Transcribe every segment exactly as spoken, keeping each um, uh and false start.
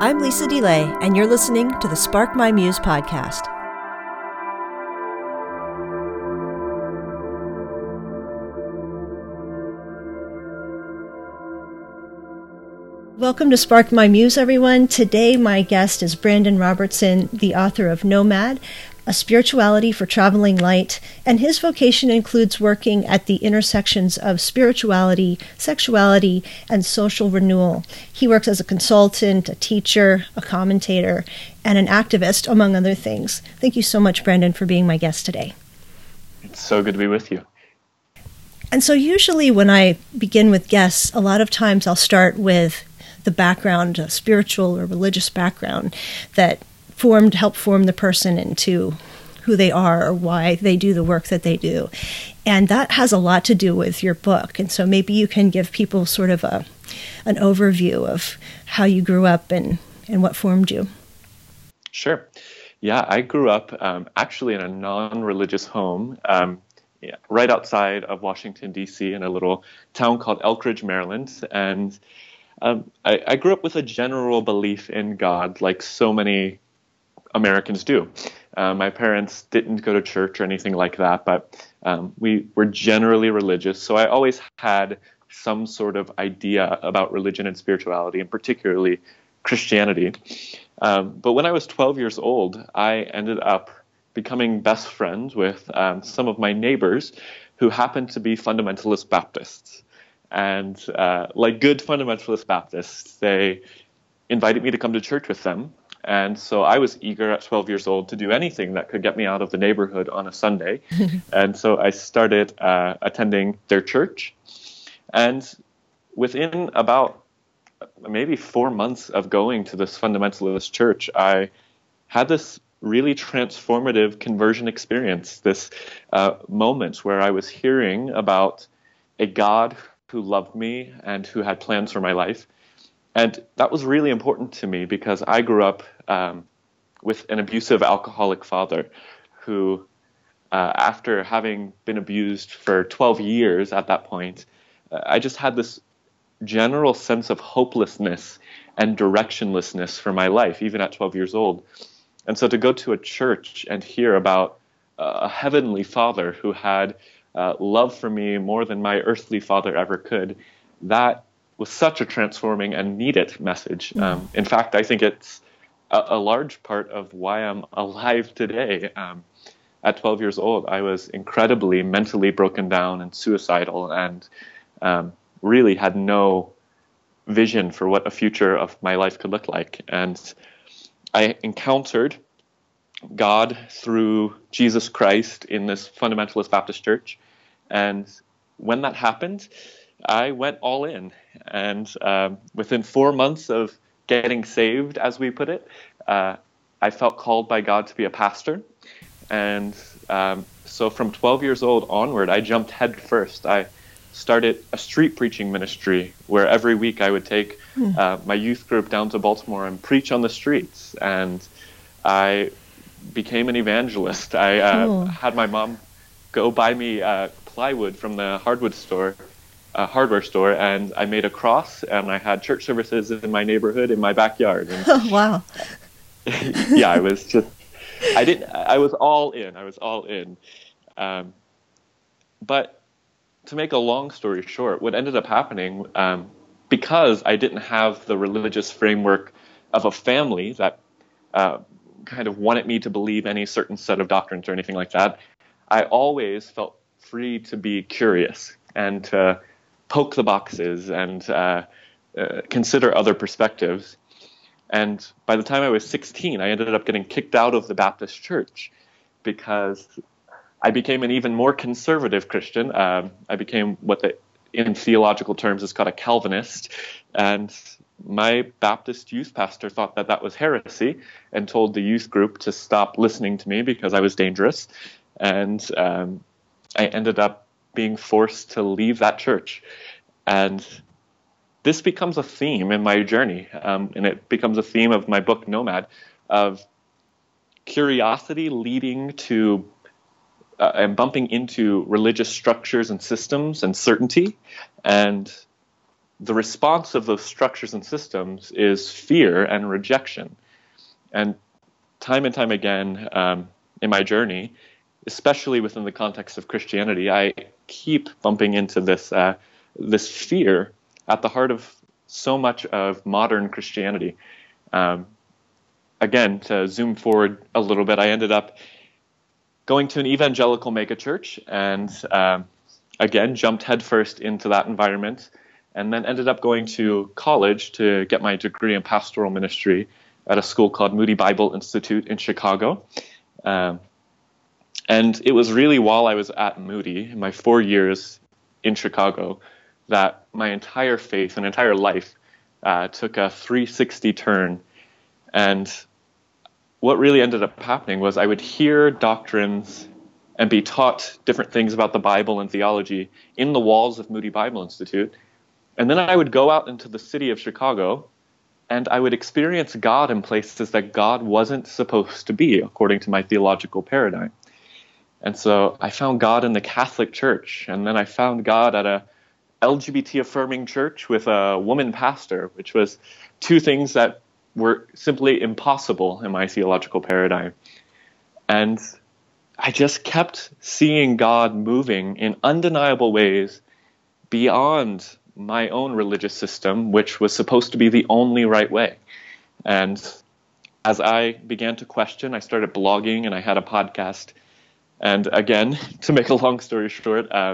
I'm Lisa DeLay, and you're listening to the Spark My Muse podcast. Welcome to Spark My Muse, everyone. Today, my guest is Brandon Robertson, the author of Nomad, A Spirituality for Traveling Light, and his vocation includes working at the intersections of spirituality, sexuality, and social renewal. He works as a consultant, a teacher, a commentator, and an activist, among other things. Thank you so much, Brandon, for being my guest today. It's so good to be with you. And so usually when I begin with guests, a lot of times I'll start with the background, a spiritual or religious background that formed, helped form the person into who they are or why they do the work that they do. And that has a lot to do with your book. And so maybe you can give people sort of a an overview of how you grew up and, and what formed you. Sure. Yeah, I grew up um, actually in a non-religious home um, yeah, right outside of Washington, D C in a little town called Elkridge, Maryland. And Um, I, I grew up with a general belief in God, like so many Americans do. Uh, my parents didn't go to church or anything like that, but um, we were generally religious. So I always had some sort of idea about religion and spirituality, and particularly Christianity. Um, but when I was twelve years old, I ended up becoming best friends with um, some of my neighbors who happened to be fundamentalist Baptists. And uh, like good fundamentalist Baptists, they invited me to come to church with them. And so I was eager at twelve years old to do anything that could get me out of the neighborhood on a Sunday. And so I started uh, attending their church. And within about maybe four months of going to this fundamentalist church, I had this really transformative conversion experience, this uh, moment where I was hearing about a God who loved me and who had plans for my life. And that was really important to me because I grew up um, with an abusive alcoholic father who, uh, after having been abused for twelve years at that point, uh, I just had this general sense of hopelessness and directionlessness for my life, even at twelve years old. And so to go to a church and hear about a heavenly father who had Uh, love for me more than my earthly father ever could, that was such a transforming and needed message. Um, in fact, I think it's a, a large part of why I'm alive today. Um, at twelve years old, I was incredibly mentally broken down and suicidal and um, really had no vision for what a future of my life could look like. And I encountered God through Jesus Christ in this fundamentalist Baptist church. And when that happened, I went all in. And um, within four months of getting saved, as we put it, uh, I felt called by God to be a pastor. And um, so from twelve years old onward, I jumped head first. I started a street preaching ministry where every week I would take uh, my youth group down to Baltimore and preach on the streets. And I became an evangelist. I uh, cool. had my mom go buy me uh, plywood from the hardwood store, uh, hardware store, and I made a cross, and I had church services in my neighborhood, in my backyard. And, oh, wow. yeah, I was just, I didn't, I was all in. I was all in. Um, but to make a long story short, what ended up happening, um, because I didn't have the religious framework of a family that uh, kind of wanted me to believe any certain set of doctrines or anything like that, I always felt free to be curious and to poke the boxes and uh, uh, consider other perspectives. And by the time I was sixteen, I ended up getting kicked out of the Baptist church because I became an even more conservative Christian. Um, I became what the, in theological terms is called a Calvinist. And my Baptist youth pastor thought that that was heresy and told the youth group to stop listening to me because I was dangerous. And um, I ended up being forced to leave that church. And this becomes a theme in my journey. Um, and it becomes a theme of my book, Nomad, of curiosity leading to uh, and bumping into religious structures and systems and certainty, and the response of those structures and systems is fear and rejection. And time and time again um, in my journey, especially within the context of Christianity, I keep bumping into this uh, this fear at the heart of so much of modern Christianity. Um, again, to zoom forward a little bit, I ended up going to an evangelical megachurch and um, again, jumped headfirst into that environment, and then ended up going to college to get my degree in pastoral ministry at a school called Moody Bible Institute in Chicago. Um, and it was really while I was at Moody, in my four years in Chicago, that my entire faith and entire life uh, took a three sixty turn. And what really ended up happening was I would hear doctrines and be taught different things about the Bible and theology in the walls of Moody Bible Institute. And then I would go out into the city of Chicago, and I would experience God in places that God wasn't supposed to be, according to my theological paradigm. And so I found God in the Catholic Church, and then I found God at a L G B T-affirming church with a woman pastor, which was two things that were simply impossible in my theological paradigm. And I just kept seeing God moving in undeniable ways beyond my own religious system, which was supposed to be the only right way. And as I began to question, I started blogging and I had a podcast. And again, to make a long story short, uh,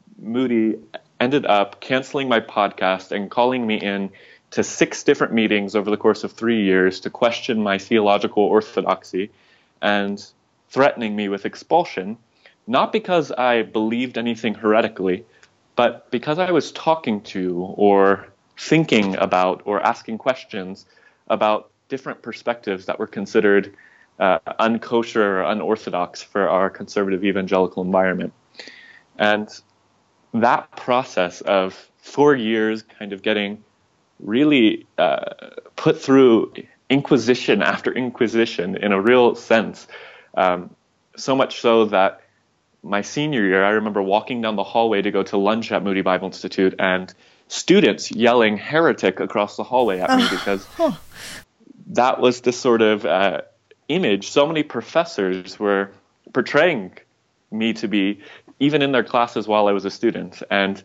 Moody ended up canceling my podcast and calling me in to six different meetings over the course of three years to question my theological orthodoxy and threatening me with expulsion, not because I believed anything heretically, but because I was talking to or thinking about or asking questions about different perspectives that were considered uh, unkosher or unorthodox for our conservative evangelical environment. And that process of four years kind of getting really uh, put through inquisition after inquisition in a real sense, um, so much so that my senior year, I remember walking down the hallway to go to lunch at Moody Bible Institute and students yelling heretic across the hallway at me uh, because huh. that was the sort of uh, image so many professors were portraying me to be, even in their classes while I was a student. And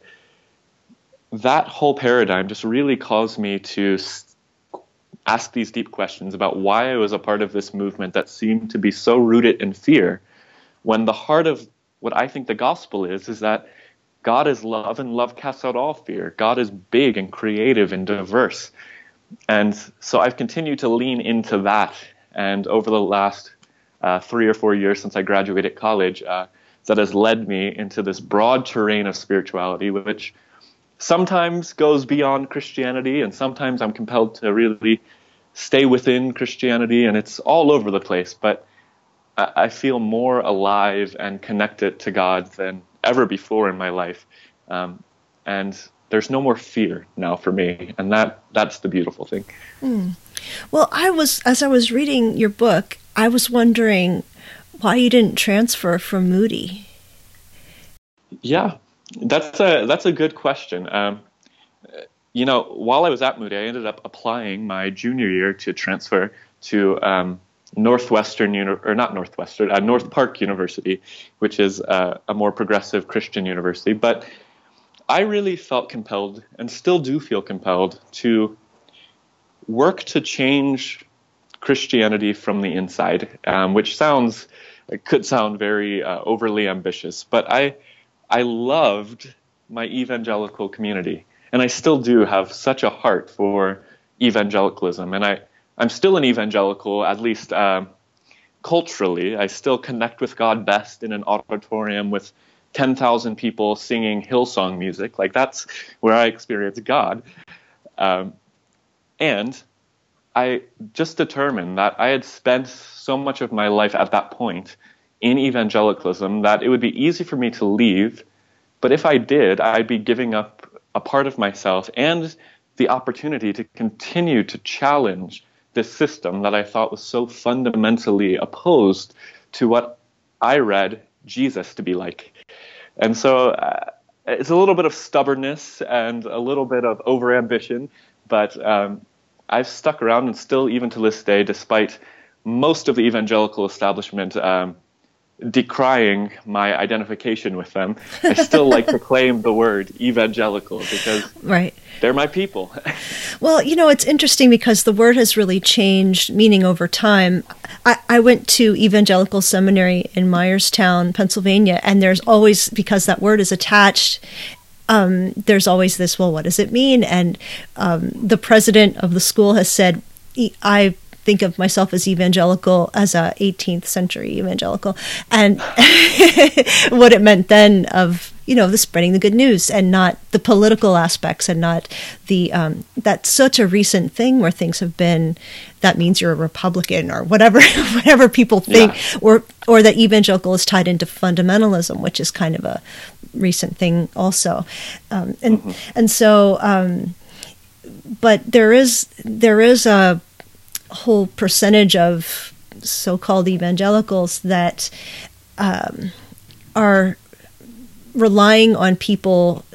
that whole paradigm just really caused me to ask these deep questions about why I was a part of this movement that seemed to be so rooted in fear, when the heart of what I think the gospel is, is that God is love and love casts out all fear. God is big and creative and diverse. And so I've continued to lean into that. And over the last uh, three or four years since I graduated college, uh, that has led me into this broad terrain of spirituality, which sometimes goes beyond Christianity, and sometimes I'm compelled to really stay within Christianity, and it's all over the place. But I feel more alive and connected to God than ever before in my life. Um, and there's no more fear now for me. And that that's the beautiful thing. Mm. Well, I was, as I was reading your book, I was wondering why you didn't transfer from Moody. Yeah, that's a, that's a good question. Um, you know, while I was at Moody, I ended up applying my junior year to transfer to um, Northwestern, uni- or not Northwestern, uh, North Park University, which is uh, a more progressive Christian university. But I really felt compelled, and still do feel compelled, to work to change Christianity from the inside, um, which sounds, it could sound very uh, overly ambitious. But I, I loved my evangelical community, and I still do have such a heart for evangelicalism, and I. I'm still an evangelical, at least um, culturally. I still connect with God best in an auditorium with ten thousand people singing Hillsong music. Like, that's where I experience God. Um, and I just determined that I had spent so much of my life at that point in evangelicalism that it would be easy for me to leave. But if I did, I'd be giving up a part of myself and the opportunity to continue to challenge this system that I thought was so fundamentally opposed to what I read Jesus to be like. And so uh, it's a little bit of stubbornness and a little bit of overambition, but um, I've stuck around, and still, even to this day, despite most of the evangelical establishment um, decrying my identification with them, I still like to claim the word evangelical because right. they're my people. Well, you know, it's interesting because the word has really changed meaning over time. I, I went to Evangelical Seminary in Myerstown, Pennsylvania, and there's always, because that word is attached, um, there's always this, well, what does it mean? And um, the president of the school has said, I think of myself as evangelical, as a eighteenth century evangelical, and what it meant then of, you know, the spreading the good news and not the political aspects and not the, um, that's such a recent thing where things have been, that means you're a Republican or whatever, whatever people think, yeah. or, or that evangelical is tied into fundamentalism, which is kind of a recent thing also. Um, and, mm-hmm. and so, um, but there is, there is a whole percentage of so-called evangelicals that um, are relying on people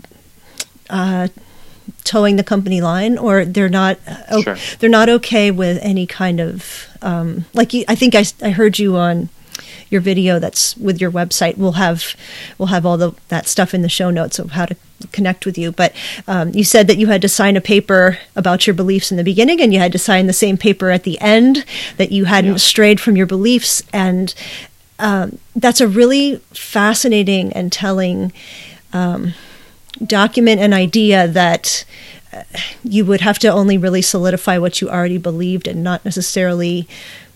uh, towing the company line, or they're not uh, sure. they're not okay with any kind of um, like you, I think I, I heard you on your video that's with your website. We'll have we'll have all the that stuff in the show notes of how to connect with you. But um, you said that you had to sign a paper about your beliefs in the beginning, and you had to sign the same paper at the end, that you hadn't yeah. strayed from your beliefs. And um, that's a really fascinating and telling um, document and idea that uh, you would have to only really solidify what you already believed and not necessarily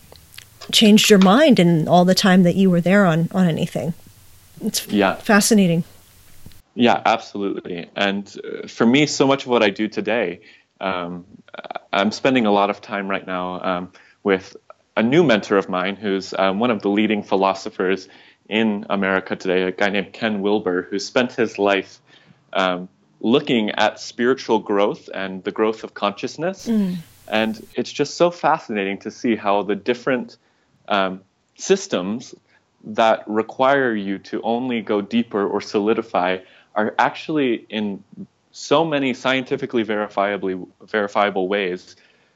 changed your mind in all the time that you were there on, on anything. It's yeah. fascinating. Yeah, absolutely. And uh, for me, so much of what I do today, um, I'm spending a lot of time right now um, with a new mentor of mine who's um, one of the leading philosophers in America today, a guy named Ken Wilber, who spent his life um, looking at spiritual growth and the growth of consciousness. Mm. And it's just so fascinating to see how the different um, systems that require you to only go deeper or solidify are actually in so many scientifically verifiably verifiable ways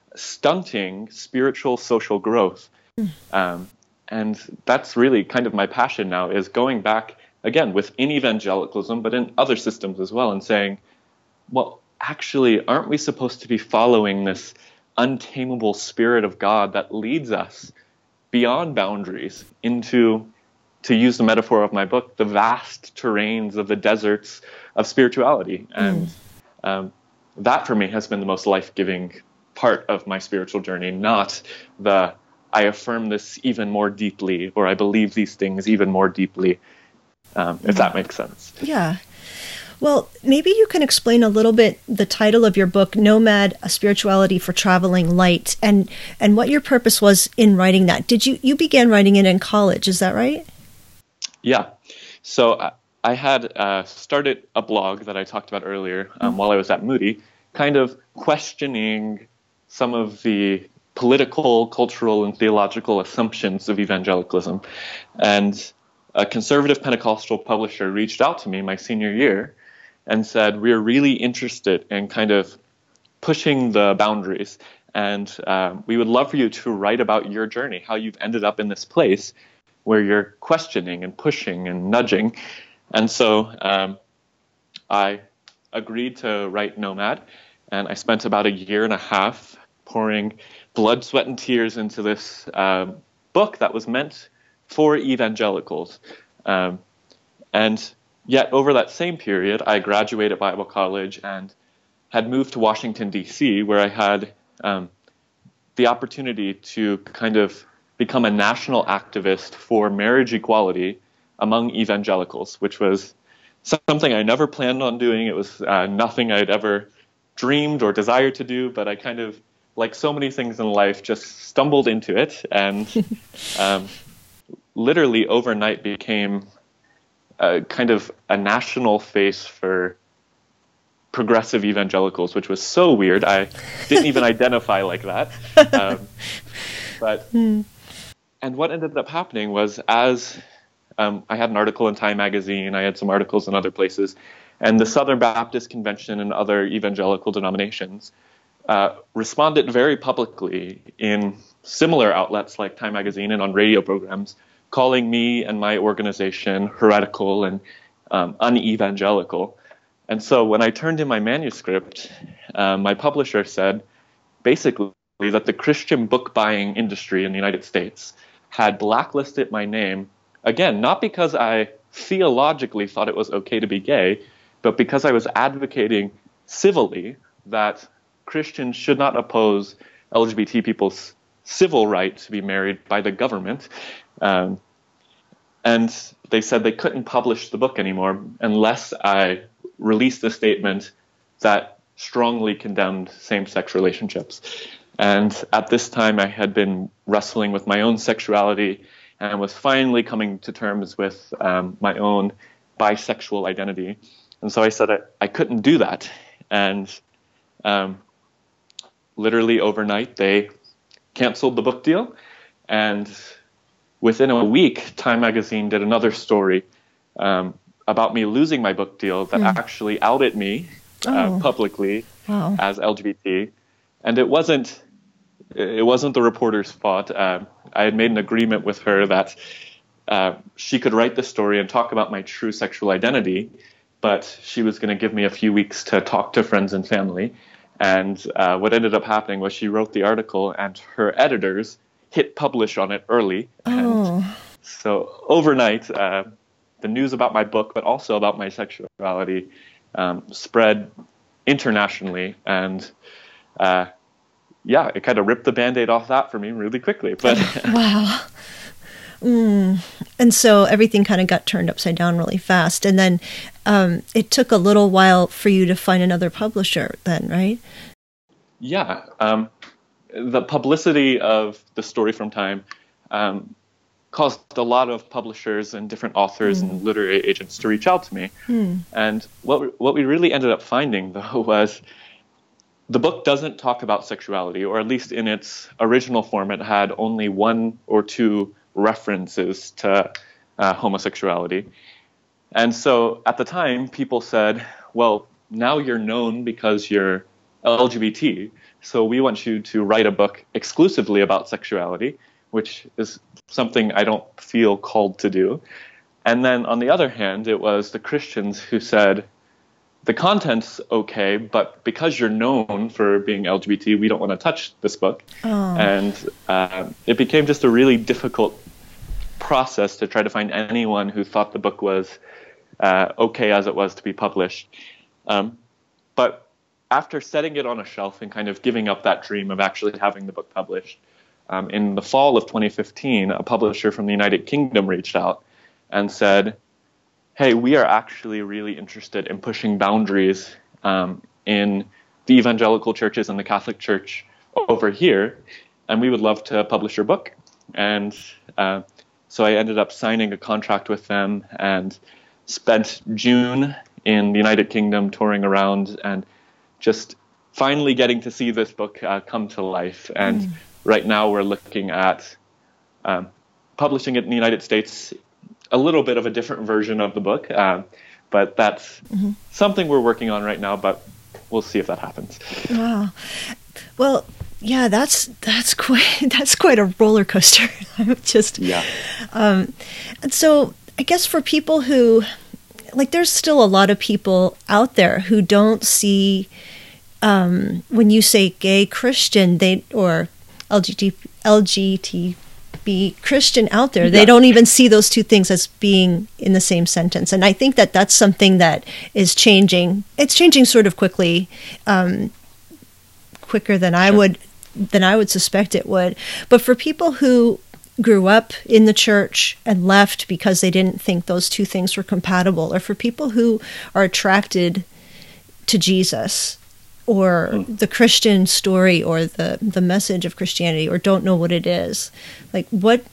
stunting spiritual social growth. Mm. Um, and that's really kind of my passion now, is going back, again, within evangelicalism, but in other systems as well, and saying, well, actually, aren't we supposed to be following this untamable spirit of God that leads us beyond boundaries into, to use the metaphor of my book, the vast terrains of the deserts of spirituality? And mm. um, that for me has been the most life-giving part of my spiritual journey, not the I affirm this even more deeply, or I believe these things even more deeply, um, if that makes sense. Yeah. Well, maybe you can explain a little bit the title of your book, Nomad, A Spirituality for Traveling Light, and, and what your purpose was in writing that. Did you, you began writing it in college, is that right? Yeah. So I, I had uh, started a blog that I talked about earlier um, mm-hmm. while I was at Moody, kind of questioning some of the political, cultural, and theological assumptions of evangelicalism. And a conservative Pentecostal publisher reached out to me my senior year and said, we're really interested in kind of pushing the boundaries, and uh, we would love for you to write about your journey, how you've ended up in this place where you're questioning and pushing and nudging. And so um, I agreed to write Nomad, and I spent about a year and a half pouring blood, sweat, and tears into this uh, book that was meant for evangelicals. Um, and yet over that same period, I graduated Bible college and had moved to Washington, D C, where I had um, the opportunity to kind of become a national activist for marriage equality among evangelicals, which was something I never planned on doing. It was uh, nothing I'd ever dreamed or desired to do, but I kind of, like so many things in life, just stumbled into it, and um, literally overnight became a, kind of a national face for progressive evangelicals, which was so weird. I didn't even identify like that. Um, but mm. And what ended up happening was, as Um, I had an article in Time magazine. I had some articles in other places. And the Southern Baptist Convention and other evangelical denominations uh, responded very publicly in similar outlets like Time magazine and on radio programs, calling me and my organization heretical and um, un-evangelical. And so when I turned in my manuscript, uh, my publisher said basically that the Christian book buying industry in the United States had blacklisted my name, again, not because I theologically thought it was okay to be gay, but because I was advocating civilly that Christians should not oppose L G B T people's civil right to be married by the government. Um, and they said they couldn't publish the book anymore unless I released a statement that strongly condemned same-sex relationships. And at this time, I had been wrestling with my own sexuality and was finally coming to terms with um, my own bisexual identity. And so I said I, I couldn't do that. And um, literally overnight, they canceled the book deal. And within a week, Time magazine did another story um, about me losing my book deal that mm. actually outed me uh, oh. publicly wow. as L G B T. And it wasn't it wasn't the reporter's fault. Uh, I had made an agreement with her that uh, she could write the story and talk about my true sexual identity, but she was going to give me a few weeks to talk to friends and family. And uh, what ended up happening was she wrote the article and her editors hit publish on it early. Oh. And so overnight, uh, the news about my book, but also about my sexuality, um, spread internationally. And uh, yeah, it kind of ripped the Band-Aid off that for me really quickly. But wow. Mm. And so everything kind of got turned upside down really fast. And then um, it took a little while for you to find another publisher then, right? Yeah. Um, the publicity of the story from Time um, caused a lot of publishers and different authors mm. and literary agents to reach out to me. Mm. And what we, what we really ended up finding, though, was the book doesn't talk about sexuality, or at least in its original form, it had only one or two references to uh, homosexuality. And so at the time, people said, well, now you're known because you're L G B T, so we want you to write a book exclusively about sexuality, which is something I don't feel called to do. And then on the other hand, it was the Christians who said, the content's okay, but because you're known for being L G B T, we don't want to touch this book. Oh. And uh, it became just a really difficult process to try to find anyone who thought the book was uh, okay as it was to be published. Um, but after setting it on a shelf and kind of giving up that dream of actually having the book published, um, in the fall of twenty fifteen, a publisher from the United Kingdom reached out and said, hey, we are actually really interested in pushing boundaries um, in the evangelical churches and the Catholic Church over here, and we would love to publish your book. And uh, so I ended up signing a contract with them and spent June in the United Kingdom touring around and just finally getting to see this book uh, come to life. And mm. right now we're looking at um, publishing it in the United States, a little bit of a different version of the book, uh, but that's mm-hmm. something we're working on right now, but we'll see if that happens. Wow. Well, yeah, that's that's quite that's quite a roller coaster. Just yeah. Um, and so I guess for people who, like, there's still a lot of people out there who don't see um, when you say gay Christian, they or L G B T L G B T be Christian out there. They yeah. don't even see those two things as being in the same sentence. And I think that that's something that is changing. It's changing sort of quickly, um, quicker than I sure. would, than I would suspect it would. But for people who grew up in the church and left because they didn't think those two things were compatible, or for people who are attracted to Jesus, or mm. the Christian story, or the, the message of Christianity, or don't know what it is. Like, what,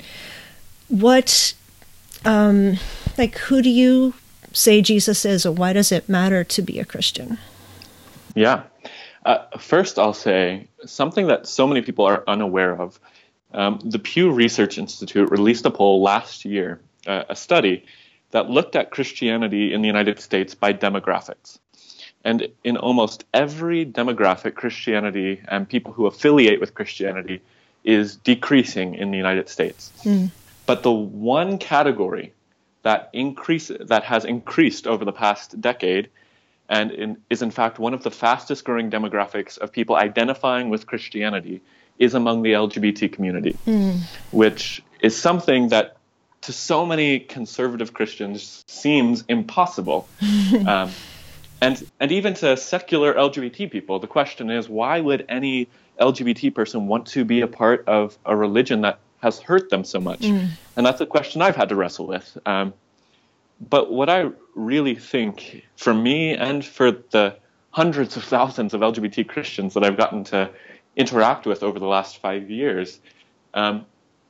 what, um, like, who do you say Jesus is, or why does it matter to be a Christian? Yeah. Uh, first, I'll say something that so many people are unaware of. Um, the Pew Research Institute released a poll last year uh, a study that looked at Christianity in the United States by demographics. And in almost every demographic, Christianity and people who affiliate with Christianity is decreasing in the United States. Mm. But the one category that increase that has increased over the past decade and in, is in fact one of the fastest growing demographics of people identifying with Christianity is among the L G B T community, mm. which is something that to so many conservative Christians seems impossible. um, and and even to secular L G B T people, the question is, why would any L G B T person want to be a part of a religion that has hurt them so much? Mm. And that's a question I've had to wrestle with. Um, but what I really think, for me and for the hundreds of thousands of L G B T Christians that I've gotten to interact with over the last five years, um,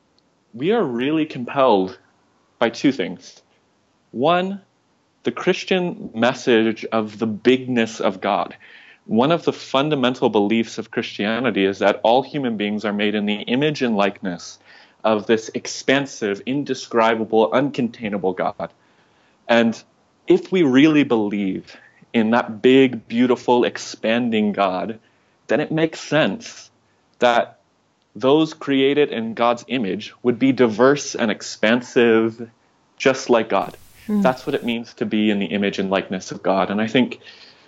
we are really compelled by two things. One, the Christian message of the bigness of God. One of the fundamental beliefs of Christianity is that all human beings are made in the image and likeness of this expansive, indescribable, uncontainable God. And if we really believe in that big, beautiful, expanding God, then it makes sense that those created in God's image would be diverse and expansive, just like God. Mm. That's what it means to be in the image and likeness of God. And I think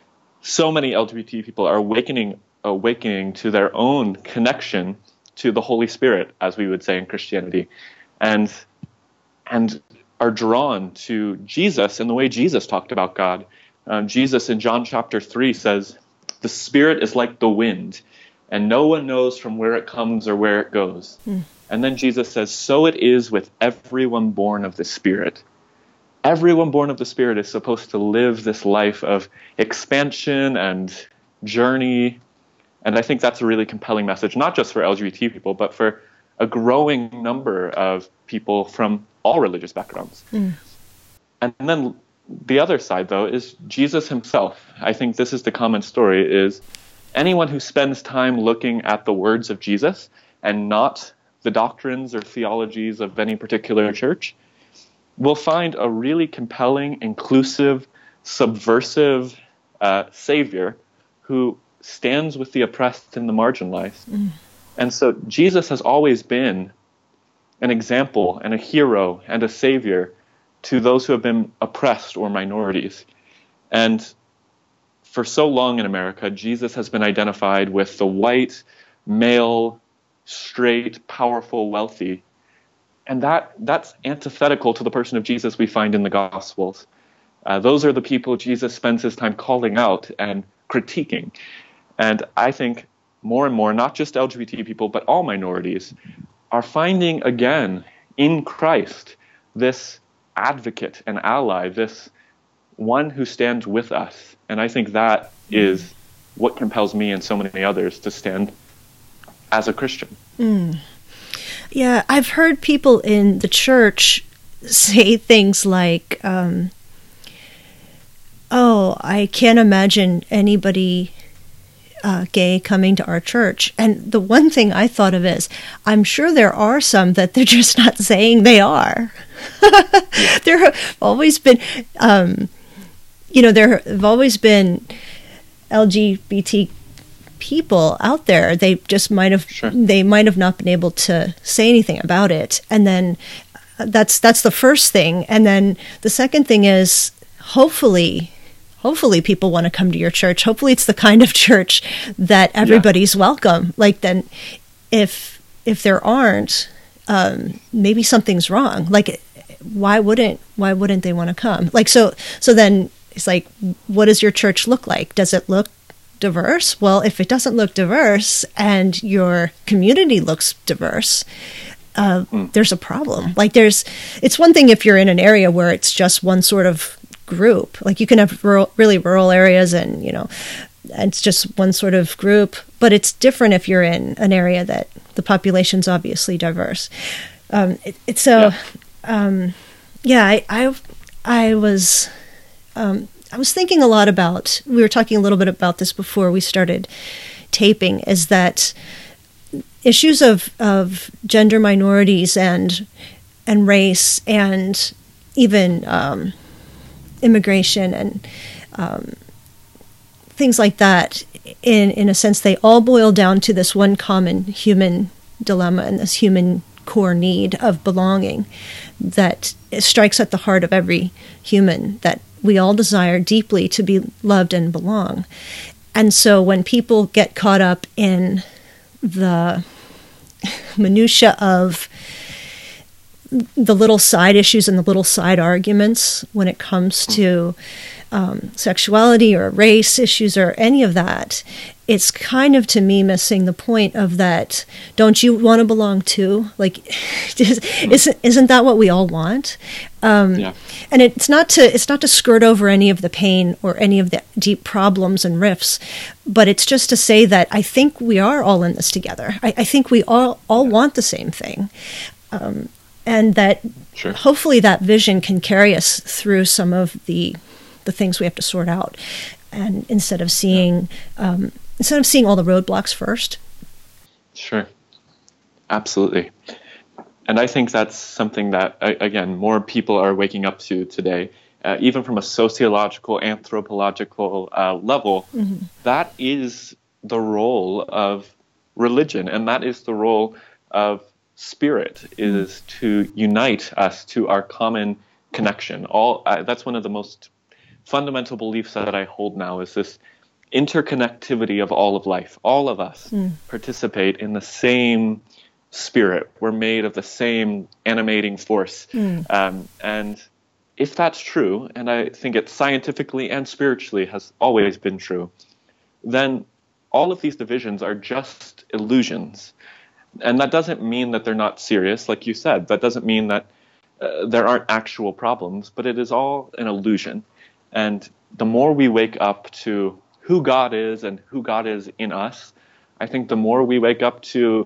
so many L G B T people are awakening, awakening to their own connection to the Holy Spirit, as we would say in Christianity, and and are drawn to Jesus and the way Jesus talked about God. Um, Jesus in John chapter three says, "The Spirit is like the wind, and no one knows from where it comes or where it goes." Mm. And then Jesus says, "So it is with everyone born of the Spirit." Everyone born of the Spirit is supposed to live this life of expansion and journey. And I think that's a really compelling message, not just for L G B T people, but for a growing number of people from all religious backgrounds. Mm. And then the other side, though, is Jesus himself. I think this is the common story, is anyone who spends time looking at the words of Jesus and not the doctrines or theologies of any particular church will find a really compelling, inclusive, subversive uh, Savior who stands with the oppressed and the marginalized. Mm. And so Jesus has always been an example and a hero and a savior to those who have been oppressed or minorities. And for so long in America, Jesus has been identified with the white, male, straight, powerful, wealthy. And that that's antithetical to the person of Jesus we find in the Gospels. Uh, those are the people Jesus spends his time calling out and critiquing. And I think more and more, not just L G B T people, but all minorities, are finding again in Christ this advocate and ally, this one who stands with us. And I think that is what compels me and so many others to stand as a Christian. Mm. Yeah, I've heard people in the church say things like, um, oh, I can't imagine anybody uh, gay coming to our church. And the one thing I thought of is, I'm sure there are some that they're just not saying they are. There have always been, um, you know, there have always been L G B T people out there. They just might have, sure. they might have not been able to say anything about it. And then that's that's the first thing. And then the second thing is, hopefully, hopefully people want to come to your church. Hopefully it's the kind of church that everybody's yeah. welcome. Like then if if there aren't, um, maybe something's wrong. Like why wouldn't why wouldn't they want to come? Like so so then it's like, what does your church look like? Does it look diverse? Well, if it doesn't look diverse and your community looks diverse, uh, mm. there's a problem. Like there's, it's one thing if you're in an area where it's just one sort of group. Like you can have rural, really rural areas and, you know, it's just one sort of group. But it's different if you're in an area that the population's obviously diverse. Um, it, it, so, yeah, um, yeah I, I, I was... Um, I was thinking a lot about, we were talking a little bit about this before we started taping, is that issues of, of gender minorities and and race and even um, immigration and um, things like that, in, in a sense, they all boil down to this one common human dilemma and this human core need of belonging that strikes at the heart of every human, that we all desire deeply to be loved and belong. And so when people get caught up in the minutia of the little side issues and the little side arguments when it comes to um, sexuality or race issues or any of that, it's kind of, to me, missing the point of that. Don't you want to belong too? Like, isn't isn't that what we all want? Um, yeah. And it's not to it's not to skirt over any of the pain or any of the deep problems and rifts, but it's just to say that I think we are all in this together. I, I think we all all want the same thing. Um, And that sure. hopefully that vision can carry us through some of the the things we have to sort out, and instead of seeing um, instead of seeing all the roadblocks first. Sure, absolutely, and I think that's something that again more people are waking up to today, uh, even from a sociological, anthropological uh, level. Mm-hmm. That is the role of religion, and that is the role of spirit, is to unite us to our common connection. All uh, that's one of the most fundamental beliefs that I hold now, is this interconnectivity of all of life. All of us mm. participate in the same spirit. We're made of the same animating force. Mm. Um, and if that's true, and I think it scientifically and spiritually has always been true, then all of these divisions are just illusions. And that doesn't mean that they're not serious, like you said. That doesn't mean that uh, there aren't actual problems, but it is all an illusion. And the more we wake up to who God is and who God is in us, I think the more we wake up to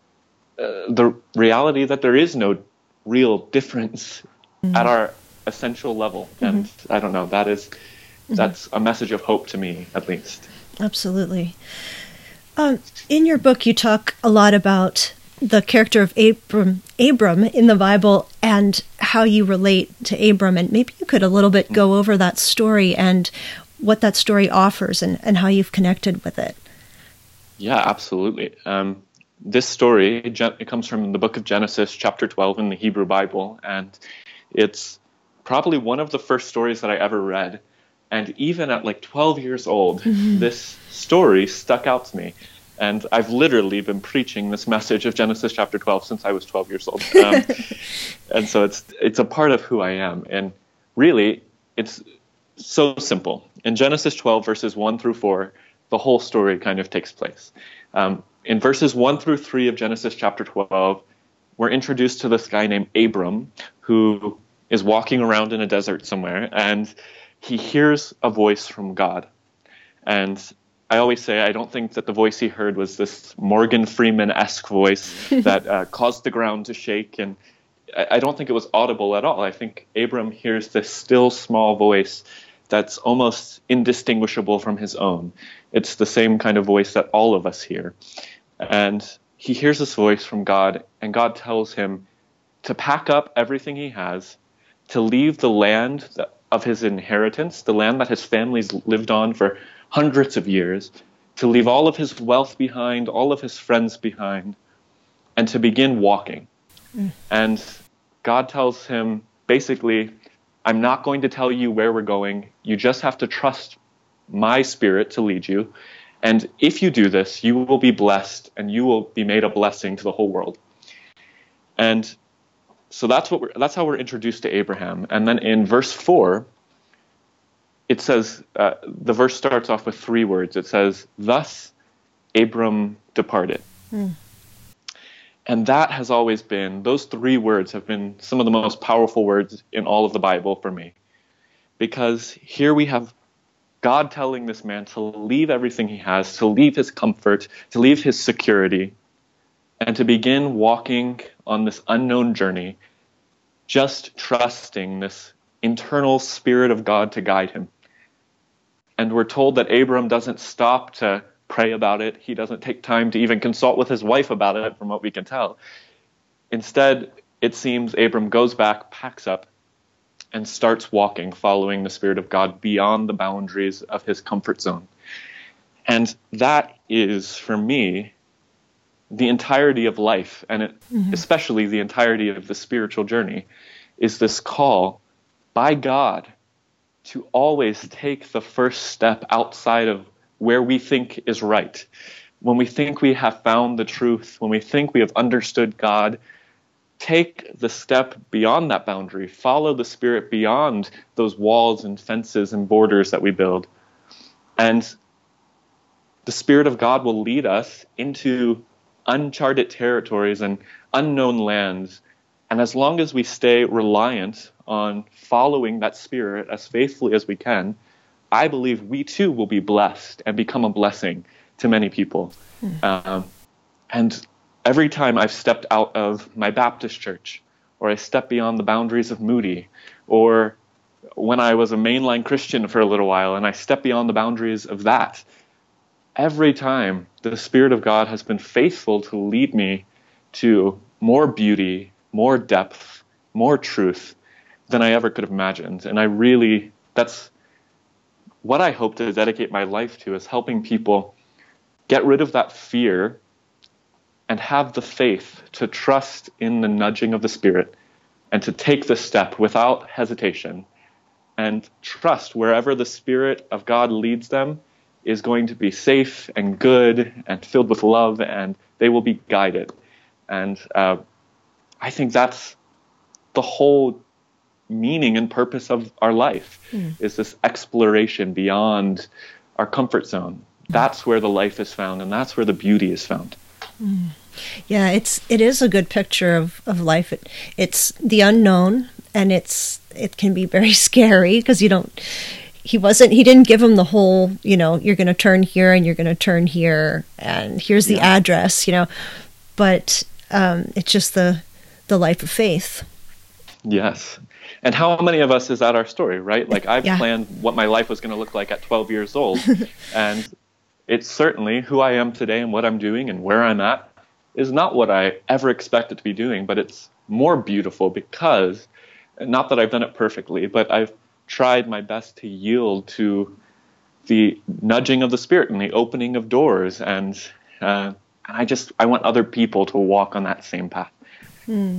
uh, the reality that there is no real difference mm-hmm. at our essential level. Mm-hmm. And I don't know, that is, mm-hmm. that's a message of hope to me, at least. Absolutely. Um, in your book, you talk a lot about the character of Abram, Abram in the Bible and how you relate to Abram. And maybe you could a little bit go over that story and what that story offers and, and how you've connected with it. Yeah, absolutely. Um, this story, it comes from the book of Genesis, chapter twelve in the Hebrew Bible. And it's probably one of the first stories that I ever read. And even at like twelve years old, mm-hmm. this story stuck out to me. And I've literally been preaching this message of Genesis chapter twelve since I was twelve years old. Um, and so it's it's a part of who I am. And really, it's so simple. In Genesis twelve, verses one through four, the whole story kind of takes place. Um, in verses one through three of Genesis chapter twelve, we're introduced to this guy named Abram, who is walking around in a desert somewhere, and he hears a voice from God. And I always say I don't think that the voice he heard was this Morgan Freeman-esque voice that uh, caused the ground to shake. And I, I don't think it was audible at all. I think Abram hears this still small voice that's almost indistinguishable from his own. It's the same kind of voice that all of us hear. And he hears this voice from God, and God tells him to pack up everything he has, to leave the land that of his inheritance, the land that his family's lived on for hundreds of years, to leave all of his wealth behind, all of his friends behind, and to begin walking. Mm. And God tells him, basically, I'm not going to tell you where we're going. You just have to trust my spirit to lead you. And if you do this, you will be blessed, and you will be made a blessing to the whole world. And so that's what we're, that's how we're introduced to Abraham. And then in verse four, it says, uh, the verse starts off with three words. It says, thus Abram departed. Mm. And that has always been, those three words have been some of the most powerful words in all of the Bible for me. Because here we have God telling this man to leave everything he has, to leave his comfort, to leave his security, and to begin walking on this unknown journey, just trusting this internal spirit of God to guide him. And we're told that Abram doesn't stop to pray about it. He doesn't take time to even consult with his wife about it, from what we can tell. Instead, it seems Abram goes back, packs up, and starts walking, following the Spirit of God beyond the boundaries of his comfort zone. And that is, for me, the entirety of life, and it, mm-hmm. especially the entirety of the spiritual journey, is this call by God to always take the first step outside of where we think is right. When we think we have found the truth, when we think we have understood God, take the step beyond that boundary, follow the Spirit beyond those walls and fences and borders that we build. And the Spirit of God will lead us into uncharted territories and unknown lands. And as long as we stay reliant on following that Spirit as faithfully as we can, I believe we too will be blessed and become a blessing to many people. Mm. Um, and every time I've stepped out of my Baptist church, or I stepped beyond the boundaries of Moody, or when I was a mainline Christian for a little while and I stepped beyond the boundaries of that, every time the Spirit of God has been faithful to lead me to more beauty, more depth, more truth than I ever could have imagined. And I really, that's what I hope to dedicate my life to, is helping people get rid of that fear and have the faith to trust in the nudging of the Spirit and to take the step without hesitation and trust wherever the Spirit of God leads them is going to be safe and good and filled with love, and they will be guided. And uh, I think that's the whole meaning and purpose of our life, mm. is this exploration beyond our comfort zone. Mm. That's where the life is found, and that's where the beauty is found. Mm. Yeah, it's it is a good picture of, of life. It, it's the unknown, and it's it can be very scary because you don't. He wasn't. He didn't give him the whole. You know, you're going to turn here and you're going to turn here, and here's the yeah. address. You know, but um, it's just the the life of faith. Yes. And how many of us is that our story, right? Like I've yeah. planned what my life was going to look like at twelve years old. And it's certainly who I am today and what I'm doing and where I'm at is not what I ever expected to be doing, but it's more beautiful because, not that I've done it perfectly, but I've tried my best to yield to the nudging of the Spirit and the opening of doors. And, uh, and I just, I want other people to walk on that same path. Hmm.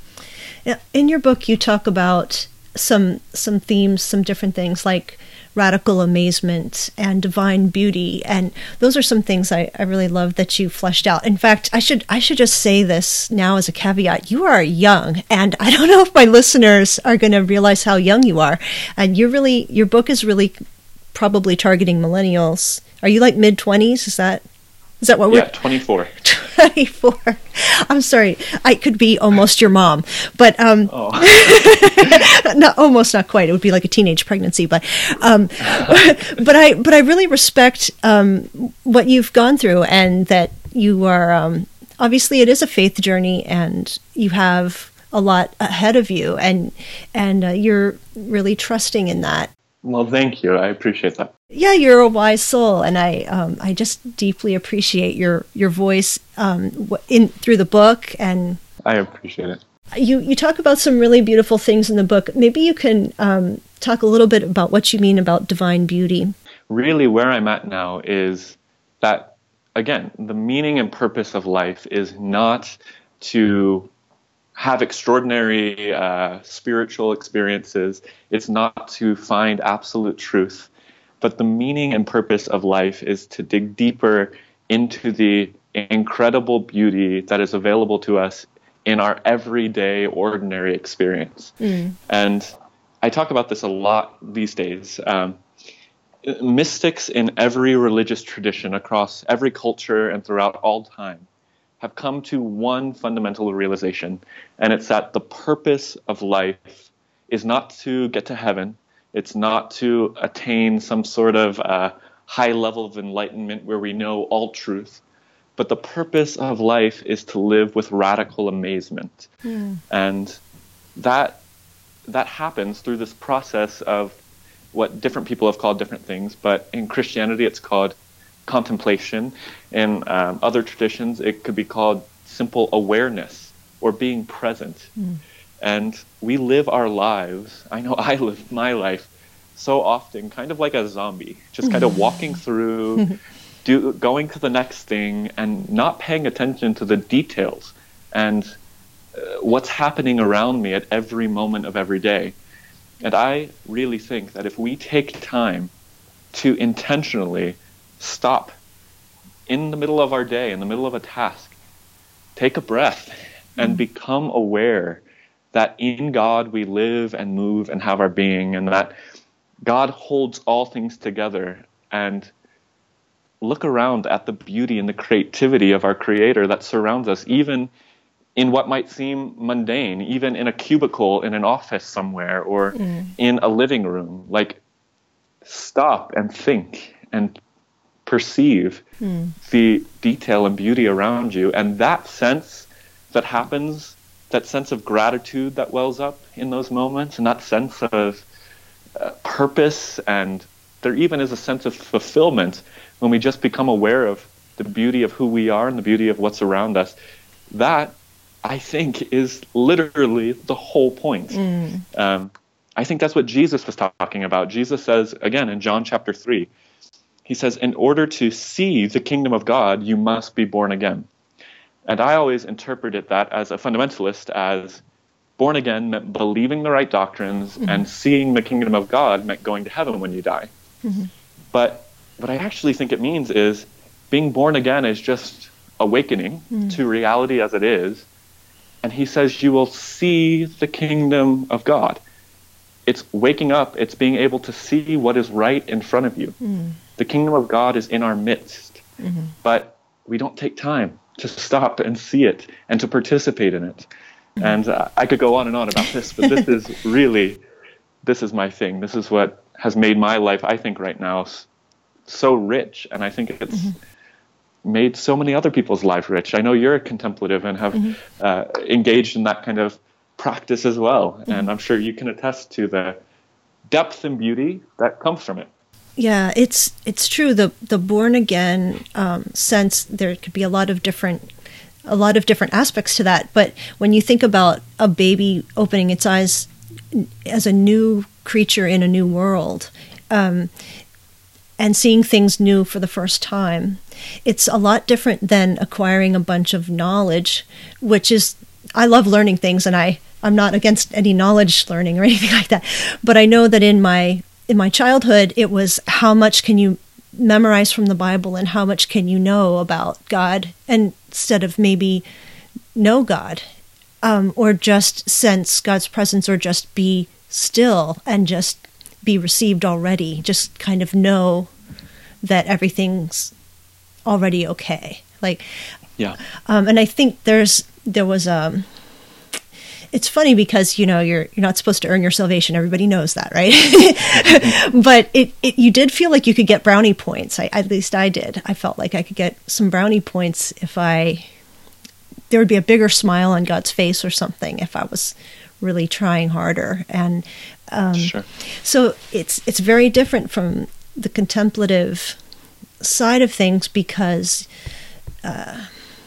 In your book, you talk about some some themes, some different things like radical amazement and divine beauty, and those are some things I, I really love that you fleshed out. In fact, I should I should just say this now as a caveat: you are young, and I don't know if my listeners are going to realize how young you are. And you're really your book is really probably targeting millennials. Are you like mid twenties? Is that is that what we're? Yeah, twenty-four. twenty-four. I'm sorry. I could be almost your mom, but um, oh. not almost, not quite. It would be like a teenage pregnancy, but um, but I but I really respect um, what you've gone through, and that you are um, obviously it is a faith journey, and you have a lot ahead of you, and and uh, you're really trusting in that. Well, thank you. I appreciate that. Yeah, you're a wise soul, and I um, I just deeply appreciate your your voice um, in through the book, and I appreciate it. You you talk about some really beautiful things in the book. Maybe you can um, talk a little bit about what you mean about divine beauty. Really, where I'm at now is that, again, the meaning and purpose of life is not to have extraordinary uh, spiritual experiences. It's not to find absolute truth. But the meaning and purpose of life is to dig deeper into the incredible beauty that is available to us in our everyday, ordinary experience. Mm. And I talk about this a lot these days. Um, mystics in every religious tradition across every culture and throughout all time have come to one fundamental realization, and it's that the purpose of life is not to get to heaven. It's not to attain some sort of uh, high level of enlightenment where we know all truth, but the purpose of life is to live with radical amazement. Mm. And that that happens through this process of what different people have called different things, but in Christianity it's called contemplation. In um, other traditions it could be called simple awareness or being present. Mm. And we live our lives, I know I live my life so often kind of like a zombie, just kind of walking through, do, going to the next thing, and not paying attention to the details and uh, what's happening around me at every moment of every day. And I really think that if we take time to intentionally stop in the middle of our day, in the middle of a task, take a breath and become aware that in God we live and move and have our being, and that God holds all things together, and look around at the beauty and the creativity of our Creator that surrounds us, even in what might seem mundane, even in a cubicle in an office somewhere, or mm. in a living room. Like, stop and think and perceive mm. the detail and beauty around you. And that sense that happens, that sense of gratitude that wells up in those moments, and that sense of uh, purpose, and there even is a sense of fulfillment when we just become aware of the beauty of who we are and the beauty of what's around us. That, I think, is literally the whole point. Mm. Um, I think that's what Jesus was talking about. Jesus says, again, in John chapter three, he says, in order to see the kingdom of God, you must be born again. And I always interpreted that as a fundamentalist, as born again meant believing the right doctrines, mm-hmm. and seeing the kingdom of God meant going to heaven when you die. Mm-hmm. But what I actually think it means is being born again is just awakening mm-hmm. to reality as it is. And he says you will see the kingdom of God. It's waking up. It's being able to see what is right in front of you. Mm-hmm. The kingdom of God is in our midst. Mm-hmm. But we don't take time to stop and see it and to participate in it. Mm-hmm. And uh, I could go on and on about this, but this is really, this is my thing. This is what has made my life, I think, right now so rich. And I think it's mm-hmm. made so many other people's lives rich. I know you're a contemplative and have mm-hmm. uh, engaged in that kind of practice as well. Mm-hmm. And I'm sure you can attest to the depth and beauty that comes from it. Yeah, it's it's true. The the born again um, sense, there could be a lot of different a lot of different aspects to that. But when you think about a baby opening its eyes as a new creature in a new world, um, and seeing things new for the first time, it's a lot different than acquiring a bunch of knowledge, which is, I love learning things, and I I'm not against any knowledge learning or anything like that. But I know that in my In my childhood, it was how much can you memorize from the Bible and how much can you know about God, and instead of maybe know God, um, or just sense God's presence, or just be still and just be received already, just kind of know that everything's already okay. Like, yeah. Um, and I think there's there was um. It's funny because, you know, you're you're not supposed to earn your salvation. Everybody knows that, right? But it, it you did feel like you could get brownie points. I, at least I did. I felt like I could get some brownie points if I, there would be a bigger smile on God's face or something if I was really trying harder. And um, sure. So it's it's very different from the contemplative side of things, because uh,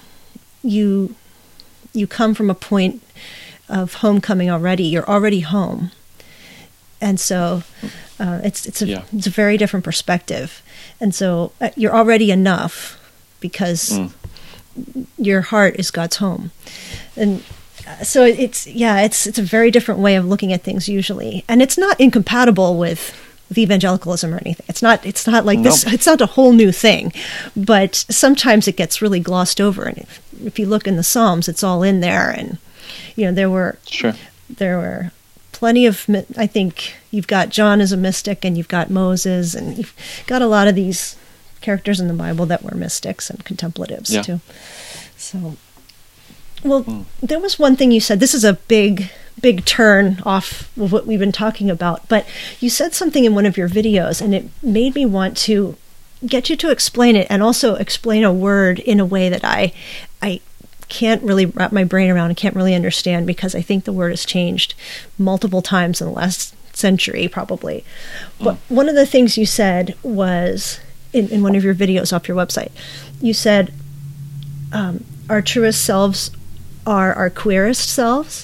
you you come from a point of homecoming already. You're already home, and so uh, it's it's a yeah. it's a very different perspective. And so uh, you're already enough because mm. your heart is God's home, and uh, so it's yeah it's it's a very different way of looking at things usually, and it's not incompatible with with evangelicalism or anything. It's not it's not like no. this. It's not a whole new thing, but sometimes it gets really glossed over. And if, if you look in the Psalms, it's all in there. And you know, there were sure. there were plenty of, I think you've got John as a mystic, and you've got Moses, and you've got a lot of these characters in the Bible that were mystics and contemplatives yeah. too. So, well, mm. there was one thing you said. This is a big, big turn off of what we've been talking about, but you said something in one of your videos, and it made me want to get you to explain it, and also explain a word in a way that I, I. can't really wrap my brain around and can't really understand, because I think the word has changed multiple times in the last century, probably. Mm. But one of the things you said was, in, in one of your videos off your website, you said um, our truest selves are our queerest selves,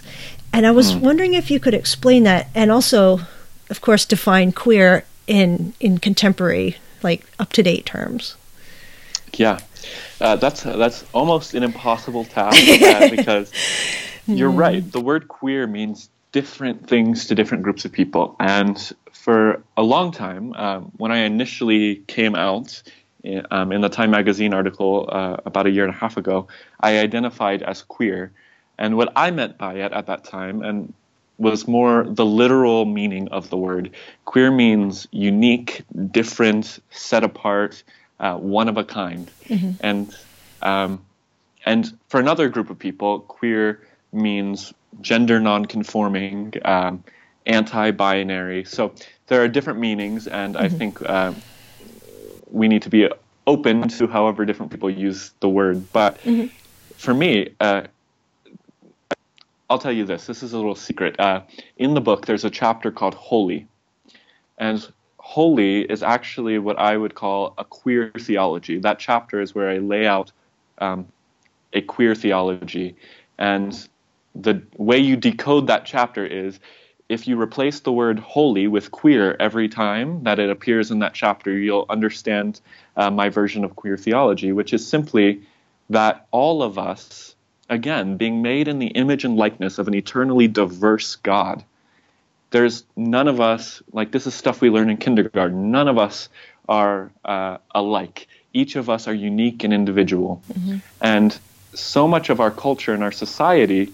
And I was Mm. wondering if you could explain that, and also, of course, define queer in in contemporary, like up-to-date terms. Yeah, uh, that's that's almost an impossible task uh, because you're right. The word queer means different things to different groups of people. And for a long time, um, when I initially came out in, um, in the Time magazine article uh, about a year and a half ago, I identified as queer. And what I meant by it at that time, and was more the literal meaning of the word. Queer means unique, different, set apart, uh, one of a kind. Mm-hmm. And um, and for another group of people, queer means gender non-conforming, um, anti-binary. So there are different meanings, and mm-hmm. I think uh, we need to be open to however different people use the word. But mm-hmm. for me, uh, I'll tell you this. This is a little secret. Uh, in the book, there's a chapter called Holy. And Holy is actually what I would call a queer theology. That chapter is where I lay out um, a queer theology. And the way you decode that chapter is if you replace the word holy with queer every time that it appears in that chapter, you'll understand uh, my version of queer theology, which is simply that all of us, again, being made in the image and likeness of an eternally diverse God. There's none of us, like this is stuff we learn in kindergarten, none of us are uh, alike. Each of us are unique and individual. Mm-hmm. And so much of our culture and our society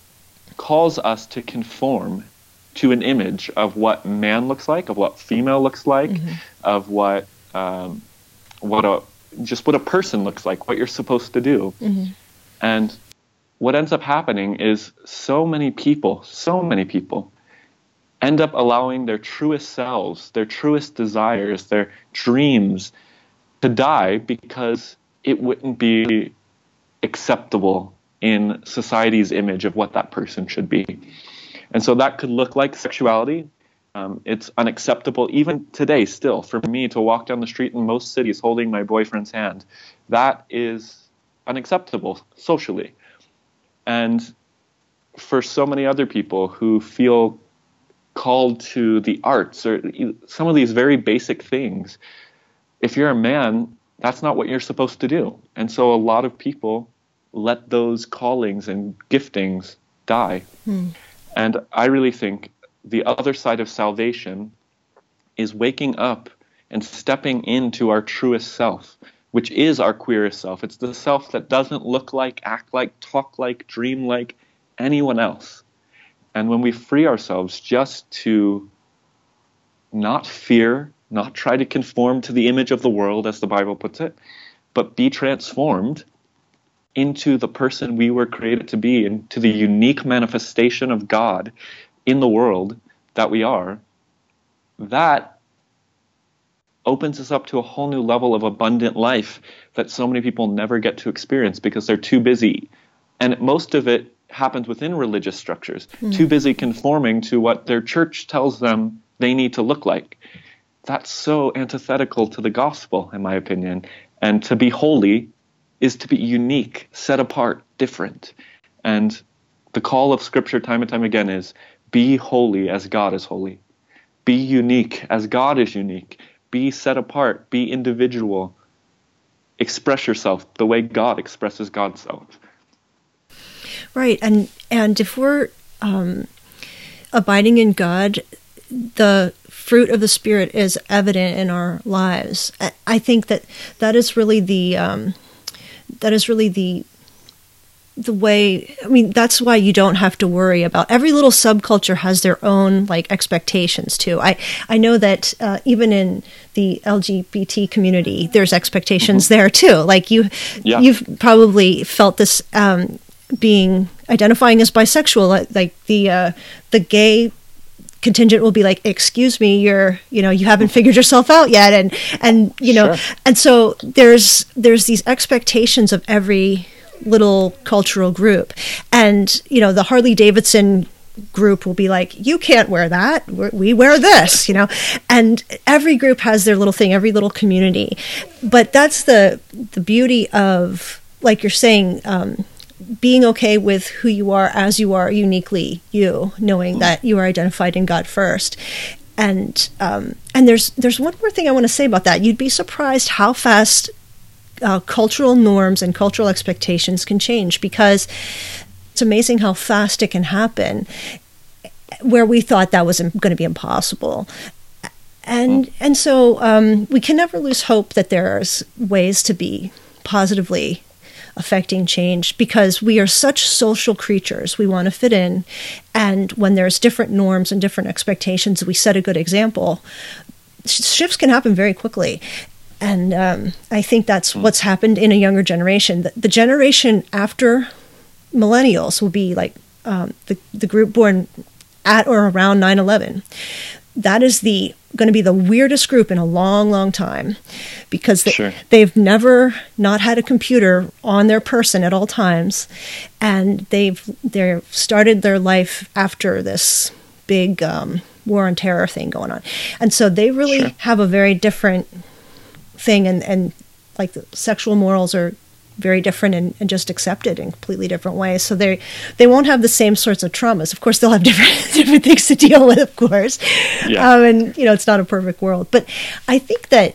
calls us to conform to an image of what man looks like, of what female looks like, mm-hmm. of what um, what a just what a person looks like, what you're supposed to do. Mm-hmm. And what ends up happening is so many people, so many people end up allowing their truest selves, their truest desires, their dreams to die because it wouldn't be acceptable in society's image of what that person should be. And so that could look like sexuality. Um, it's unacceptable even today still for me to walk down the street in most cities holding my boyfriend's hand. That is unacceptable socially. And for so many other people who feel called to the arts or some of these very basic things, if you're a man, that's not what you're supposed to do. And so a lot of people let those callings and giftings die. Hmm. And I really think the other side of salvation is waking up and stepping into our truest self, which is our queerest self. It's the self that doesn't look like, act like, talk like, dream like anyone else. And when we free ourselves just to not fear, not try to conform to the image of the world, as the Bible puts it, but be transformed into the person we were created to be, into the unique manifestation of God in the world that we are, that opens us up to a whole new level of abundant life that so many people never get to experience because they're too busy. And most of it happens within religious structures, mm. too busy conforming to what their church tells them they need to look like. That's so antithetical to the gospel, in my opinion. And to be holy is to be unique, set apart, different. And the call of Scripture time and time again is, be holy as God is holy. Be unique as God is unique. Be set apart. Be individual. Express yourself the way God expresses God's self. Right. And and if we're um, abiding in God, the fruit of the Spirit is evident in our lives. I think that that is really the um, that is really the the way. I mean, that's why you don't have to worry about. Every little subculture has their own like expectations too. I I know that uh, even in the L G B T community, there's expectations mm-hmm. there too. Like you, yeah. you've probably felt this. Um, being identifying as bisexual, like, like the uh, the gay contingent will be like, excuse me, you're you know you haven't figured yourself out yet, and and you know sure. and so there's there's these expectations of every little cultural group, and you know the Harley Davidson group will be like, you can't wear that, We're, we wear this, you know, and every group has their little thing, every little community, but that's the the beauty of, like you're saying, um, being okay with who you are as you are, uniquely you, knowing that you are identified in God first. And um, and there's there's one more thing I want to say about that. You'd be surprised how fast uh, cultural norms and cultural expectations can change, because it's amazing how fast it can happen where we thought that was going to be impossible. And and so um, we can never lose hope that there's ways to be positively affecting change, because we are such social creatures. We want to fit in. And when there's different norms and different expectations, we set a good example. Shifts can happen very quickly. And um, I think that's what's happened in a younger generation. The, the generation after millennials will be like um, the, the group born at or around nine eleven. That is the going to be the weirdest group in a long, long time, because they, sure. they've never not had a computer on their person at all times, and they've they're started their life after this big um, war on terror thing going on, and so they really sure. have a very different thing, and and like the sexual morals are very different and, and just accepted in completely different ways. So they they won't have the same sorts of traumas. Of course, they'll have different different things to deal with, of course. Yeah. Um, and you know, it's not a perfect world. But I think that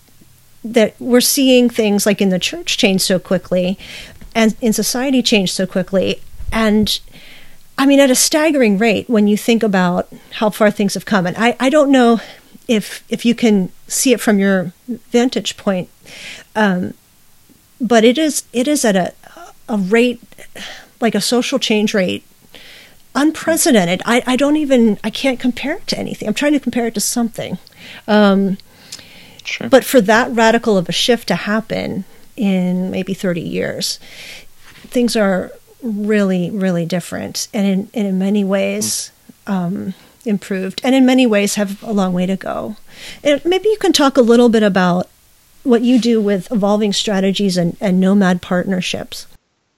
that we're seeing things like in the church change so quickly, and in society change so quickly, and I mean at a staggering rate when you think about how far things have come. And I, I don't know if if you can see it from your vantage point. Um, But it is it is at a a rate, like a social change rate, unprecedented. I, I don't even, I can't compare it to anything. I'm trying to compare it to something. Um, sure. But for that radical of a shift to happen in maybe thirty years, things are really, really different. And in, and in many ways um, improved. And in many ways have a long way to go. And maybe you can talk a little bit about what you do with evolving strategies and, and nomad partnerships.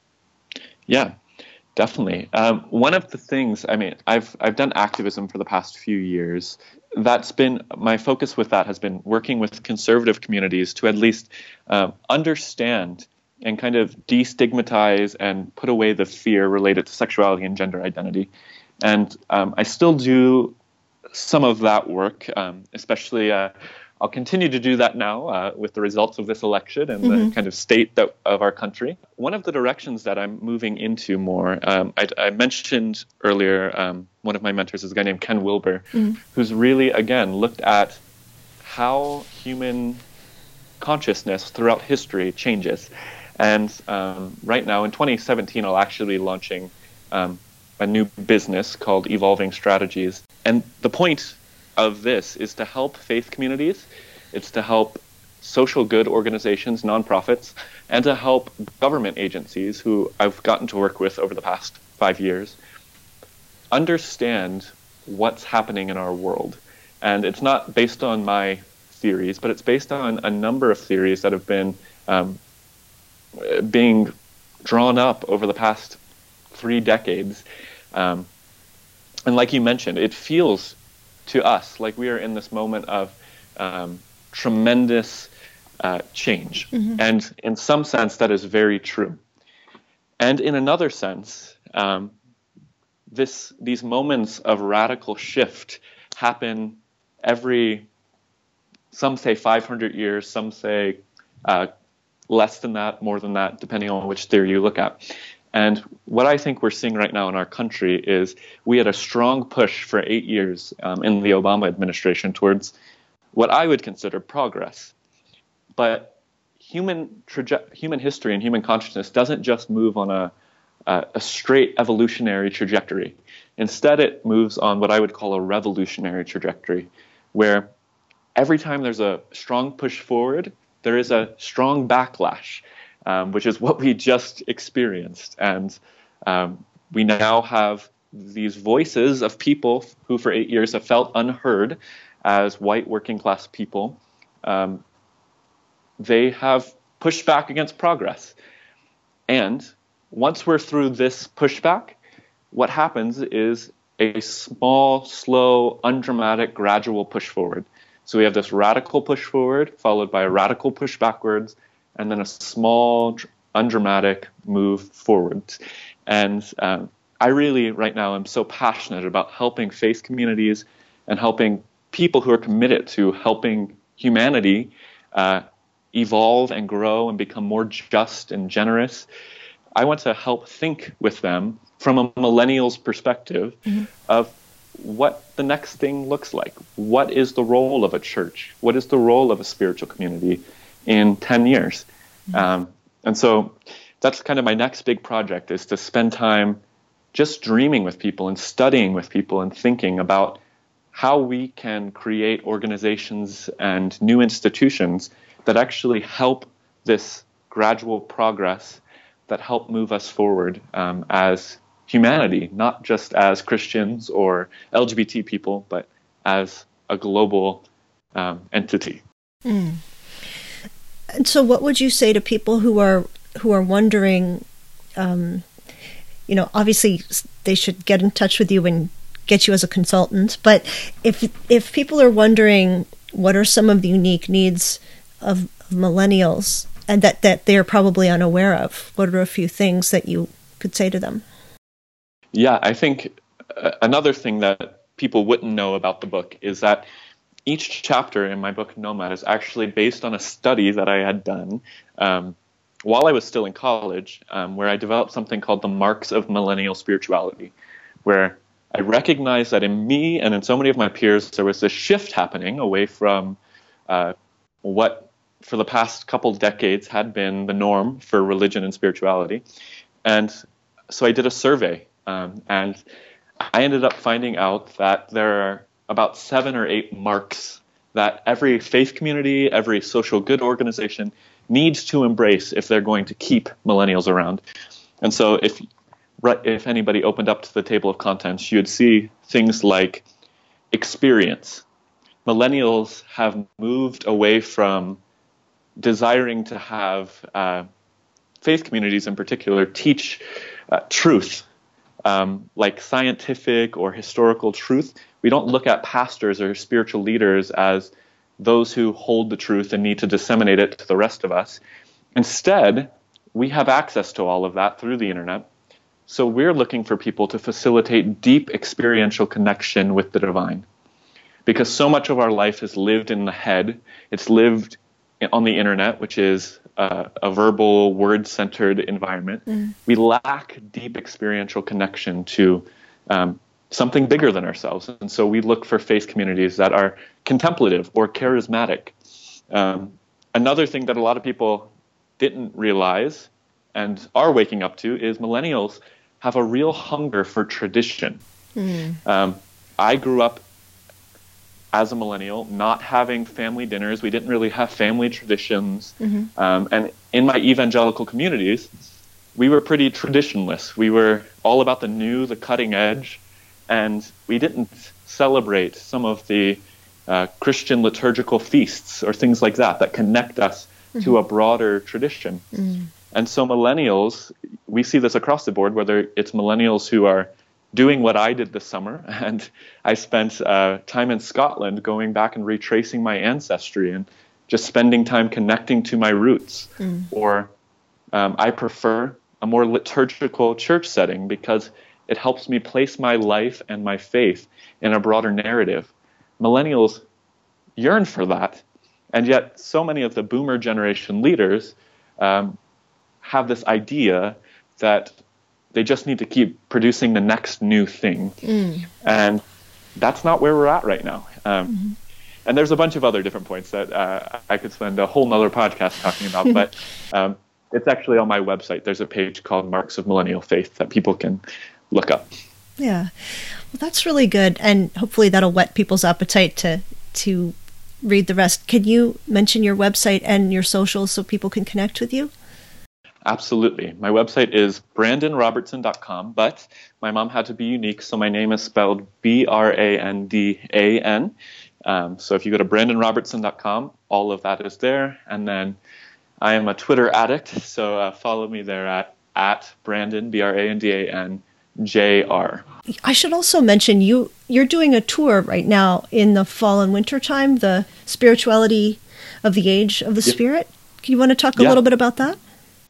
Yeah, definitely. Um, one of the things, I mean, I've I've done activism for the past few years. That's been, my focus with that has been working with conservative communities to at least um, understand and kind of destigmatize and put away the fear related to sexuality and gender identity. And um, I still do some of that work, um, especially uh, I'll continue to do that now uh, with the results of this election and mm-hmm. the kind of state that, of our country. One of the directions that I'm moving into more, um, I, I mentioned earlier, um, one of my mentors is a guy named Ken Wilber, mm-hmm. who's really, again, looked at how human consciousness throughout history changes. And um, right now, in twenty seventeen, I'll actually be launching um, a new business called Evolving Strategies. And the point of this is to help faith communities, it's to help social good organizations, nonprofits, and to help government agencies who I've gotten to work with over the past five years understand what's happening in our world. And it's not based on my theories, but it's based on a number of theories that have been um, being drawn up over the past three decades. Um, and like you mentioned, it feels to us like we are in this moment of um, tremendous uh, change. Mm-hmm. And in some sense, that is very true. And in another sense, um, this these moments of radical shift happen every, some say five hundred years, some say uh, less than that, more than that, depending on which theory you look at. And what I think we're seeing right now in our country is we had a strong push for eight years um, in the Obama administration towards what I would consider progress. But human traje- human history and human consciousness doesn't just move on a, a, a straight evolutionary trajectory. Instead, it moves on what I would call a revolutionary trajectory, where every time there's a strong push forward, there is a strong backlash. Um, which is what we just experienced. And um, we now have these voices of people who for eight years have felt unheard as white working class people. Um, they have pushed back against progress. And once we're through this pushback, what happens is a small, slow, undramatic, gradual push forward. So we have this radical push forward, followed by a radical push backwards, and then a small, undramatic move forward. And um, I really, right now, am so passionate about helping faith communities and helping people who are committed to helping humanity uh, evolve and grow and become more just and generous. I want to help think with them from a millennial's perspective mm-hmm. of what the next thing looks like. What is the role of a church? What is the role of a spiritual community in ten years? Mm-hmm. Um, and so that's kind of my next big project, is to spend time just dreaming with people and studying with people and thinking about how we can create organizations and new institutions that actually help this gradual progress, that help move us forward um, as humanity, not just as Christians or L G B T people, but as a global um, entity. Mm. And so what would you say to people who are who are wondering, um, you know, obviously they should get in touch with you and get you as a consultant, but if if people are wondering what are some of the unique needs of, of millennials and that, that they're probably unaware of, what are a few things that you could say to them? Yeah, I think another thing that people wouldn't know about the book is that each chapter in my book, Nomad, is actually based on a study that I had done um, while I was still in college, um, where I developed something called the Marks of Millennial Spirituality, where I recognized that in me and in so many of my peers, there was this shift happening away from uh, what for the past couple decades had been the norm for religion and spirituality. And so I did a survey, um, and I ended up finding out that there are about seven or eight marks that every faith community, every social good organization needs to embrace if they're going to keep millennials around. And so if if anybody opened up to the table of contents, you'd see things like experience. Millennials have moved away from desiring to have uh, faith communities in particular teach uh, truth, um, like scientific or historical truth. We don't look at pastors or spiritual leaders as those who hold the truth and need to disseminate it to the rest of us. Instead, we have access to all of that through the internet. So we're looking for people to facilitate deep experiential connection with the divine. Because so much of our life is lived in the head. It's lived on the internet, which is uh, a verbal, word-centered environment. Mm. We lack deep experiential connection to um, something bigger than ourselves. And so we look for faith communities that are contemplative or charismatic. Um, another thing that a lot of people didn't realize and are waking up to is millennials have a real hunger for tradition. Mm. Um, I grew up as a millennial not having family dinners. We didn't really have family traditions. Mm-hmm. Um, and in my evangelical communities, we were pretty traditionless. We were all about the new, the cutting edge, and we didn't celebrate some of the uh, Christian liturgical feasts or things like that that connect us mm-hmm. to a broader tradition. Mm. And so millennials, we see this across the board, whether it's millennials who are doing what I did this summer, and I spent uh, time in Scotland going back and retracing my ancestry and just spending time connecting to my roots. Mm. Or um, I prefer a more liturgical church setting because it helps me place my life and my faith in a broader narrative. Millennials yearn for that, and yet so many of the boomer generation leaders um, have this idea that they just need to keep producing the next new thing. Mm. And that's not where we're at right now. Um, mm-hmm. And there's a bunch of other different points that uh, I could spend a whole nother podcast talking about, but um, it's actually on my website. There's a page called Marks of Millennial Faith that people can look up. Yeah. Well, that's really good. And hopefully that'll whet people's appetite to to read the rest. Can you mention your website and your socials so people can connect with you? Absolutely. My website is brandon robertson dot com, but my mom had to be unique, so my name is spelled B R A N D A N. Um, so if you go to brandon robertson dot com, all of that is there. And then I am a Twitter addict, so uh, follow me there at, at Brandon, B R A N D A N, J R. I should also mention you, you're doing a tour right now in the fall and winter time, the Spirituality of the Age of the yep. Spirit. Do you want to talk a yeah. little bit about that?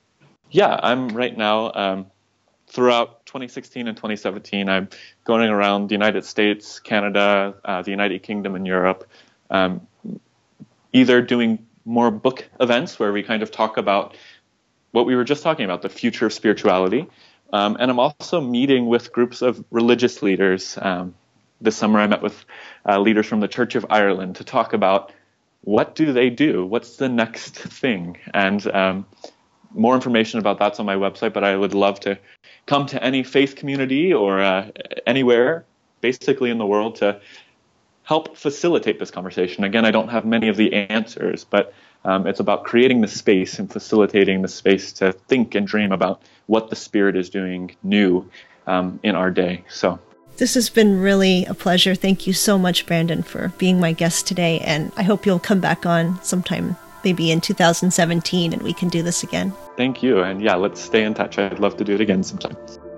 Yeah, I'm right now, um, throughout twenty sixteen and twenty seventeen, I'm going around the United States, Canada, uh, the United Kingdom, and Europe, um, either doing more book events where we kind of talk about what we were just talking about, the future of spirituality. Um, and I'm also meeting with groups of religious leaders. Um, this summer I met with uh, leaders from the Church of Ireland to talk about what do they do? What's the next thing? And um, more information about that's on my website, but I would love to come to any faith community or uh, anywhere basically in the world to help facilitate this conversation. Again, I don't have many of the answers, but um, it's about creating the space and facilitating the space to think and dream about what the Spirit is doing new um, in our day. So this has been really a pleasure. Thank you so much, Brandon, for being my guest today, and I hope you'll come back on sometime, maybe in two thousand seventeen, and we can do this again. Thank you, and yeah, let's stay in touch. I'd love to do it again sometime.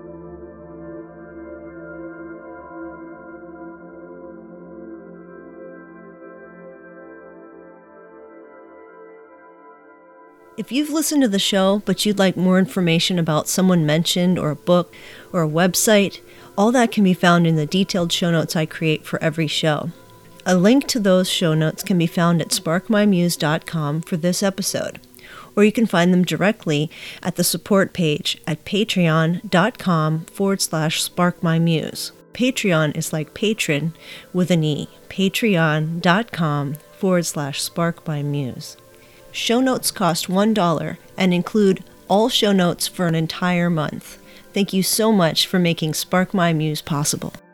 If you've listened to the show, but you'd like more information about someone mentioned or a book or a website, all that can be found in the detailed show notes I create for every show. A link to those show notes can be found at spark my muse dot com for this episode, or you can find them directly at the support page at patreon.com forward slash sparkmymuse. Patreon is like patron with an E, patreon.com forward slash sparkmymuse. Show notes cost one dollar and include all show notes for an entire month. Thank you so much for making Spark My Muse possible.